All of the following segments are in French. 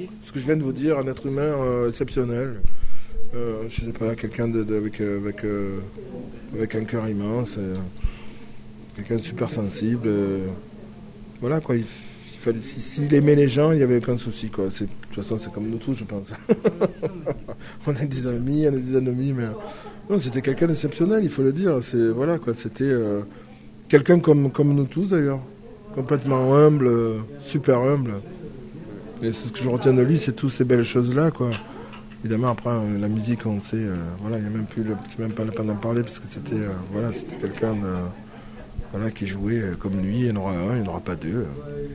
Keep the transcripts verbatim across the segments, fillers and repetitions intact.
ce que je viens de vous dire, un être humain euh, exceptionnel. Euh, je sais pas, quelqu'un de, de, avec, euh, avec, euh, avec un cœur immense, euh, quelqu'un de super sensible. Euh, voilà quoi, il, il fallait, s'il si, aimait les gens, il n'y avait aucun souci quoi. C'est, de toute façon, c'est comme nous tous, je pense. On a des amis, on a des ennemis, mais non, c'était quelqu'un d'exceptionnel, il faut le dire. C'est, voilà quoi, c'était euh, quelqu'un comme, comme nous tous d'ailleurs, complètement humble, euh, super humble. Et c'est ce que je retiens de lui, c'est toutes ces belles choses-là, quoi. Évidemment, après, euh, la musique, on sait, euh, voilà, il n'y a même plus, le, c'est même pas la peine d'en parler, parce que c'était, euh, voilà, c'était quelqu'un de, voilà, qui jouait euh, comme lui, il y en aura un, il n'y en aura pas deux.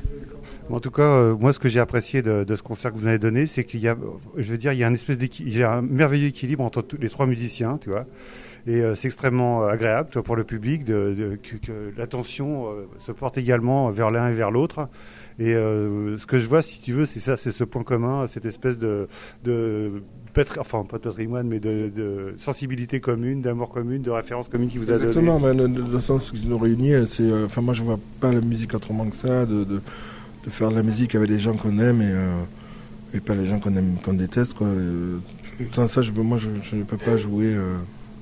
En tout cas, euh, moi, ce que j'ai apprécié de, de ce concert que vous avez donné, c'est qu'il y a, je veux dire, il y a un espèce d'équilibre, il y a un merveilleux équilibre entre tous les trois musiciens, tu vois. Et euh, c'est extrêmement agréable, tu vois, pour le public, de, de, que, que l'attention euh, se porte également vers l'un et vers l'autre. Et euh, ce que je vois, si tu veux, c'est ça, c'est ce point commun, cette espèce de, de patri- enfin pas de patrimoine, mais de, de sensibilité commune, d'amour commune, de référence commune qui vous a donné. Exactement, mais de, de, de toute façon, ce qui nous réunit, c'est, euh, enfin, moi, je vois pas la musique autrement que ça, de, de, de faire de la musique avec des gens qu'on aime et, euh, et pas les gens qu'on aime, qu'on déteste, quoi. Et, sans ça, je, moi, je, je ne peux pas jouer. Euh,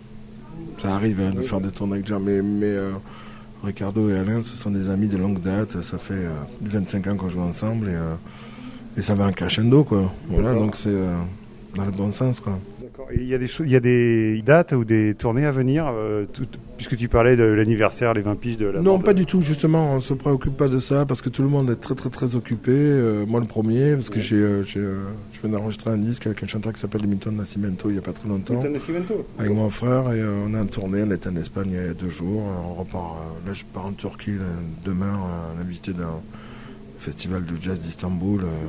ça arrive hein, de faire des tournées avec des gens, mais, mais euh, Ricardo et Alain, ce sont des amis de longue date. Ça fait euh, vingt-cinq ans qu'on joue ensemble et, euh, et ça va en crescendo, quoi. Voilà, donc c'est euh, dans le bon sens, quoi. D'accord. Et il y a des choses, il y a des dates ou des tournées à venir, euh, tout, puisque tu parlais de l'anniversaire, les vingt piges de la Non, bande. pas du tout. Justement, on se préoccupe pas de ça parce que tout le monde est très, très, très occupé. Euh, moi, le premier, parce que ouais. j'ai, euh, j'ai, euh, je viens d'enregistrer un disque avec un chanteur qui s'appelle Milton Nascimento il y a pas très longtemps. Milton Nascimento. Avec mon frère et euh, on est en tournée. On était en Espagne il y a deux jours. On repart. Euh, là, je pars en Turquie là, demain, euh, invité d'un festival de jazz d'Istanbul. Euh,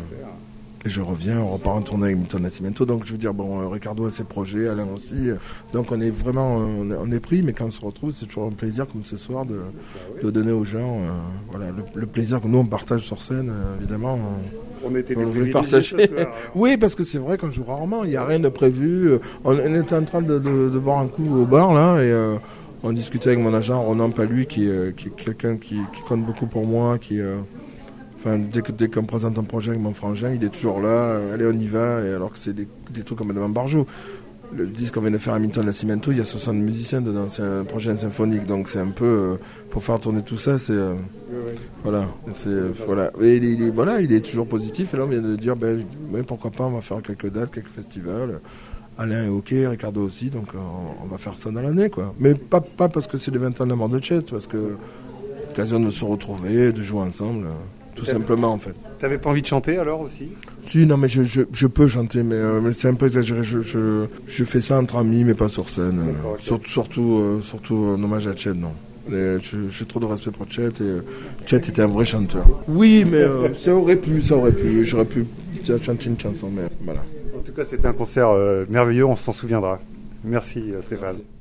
Et je reviens, on repart en tournée avec Milton Nascimento. Donc je veux dire, bon, euh, Ricardo a ses projets, Alain aussi. Euh, donc on est vraiment, euh, on, est, on est pris, mais quand on se retrouve, c'est toujours un plaisir comme ce soir de, de donner aux gens, euh, voilà, le, le plaisir que nous on partage sur scène, euh, évidemment. On, on était on voulait partager. Ce soir, oui, parce que c'est vrai qu'on joue rarement, il n'y a rien de prévu. On, on était en train de, de, de boire un coup au bar là et euh, on discutait avec mon agent Ronan Paluy, qui, euh, qui est quelqu'un qui, qui compte beaucoup pour moi, qui euh, Enfin, dès, que, dès qu'on me présente un projet avec mon frangin, il est toujours là, euh, allez on y va, et alors que c'est des, des trucs comme Madame Barjot. Le disque qu'on vient de faire à Milton Nascimento, il y a soixante musiciens dedans, c'est un projet symphonique, donc c'est un peu, euh, pour faire tourner tout ça, c'est, euh, oui, oui. voilà, c'est, euh, voilà. Et il, il, voilà, il est toujours positif, et là on vient de dire, ben, ben, pourquoi pas, on va faire quelques dates, quelques festivals. Alain est ok, Ricardo aussi, donc euh, on va faire ça dans l'année, quoi. Mais pas, pas parce que c'est les vingt ans de la mort de Chet, parce que l'occasion de se retrouver, de jouer ensemble. Tout simplement en fait. T'avais pas envie de chanter alors aussi ? Si, non mais je, je, je peux chanter, mais, euh, mais c'est un peu exagéré. Je, je, je fais ça entre amis, mais pas sur scène. Euh, okay. Surtout, surtout, euh, surtout un hommage à Chet, non. Et je, j'ai trop de respect pour Chet et euh, Chet était un vrai chanteur. Oui, mais euh, ça aurait pu, ça aurait pu. J'aurais pu chanter une chanson, mais voilà. En tout cas, c'était un concert euh, merveilleux, on s'en souviendra. Merci Stéphane. Merci.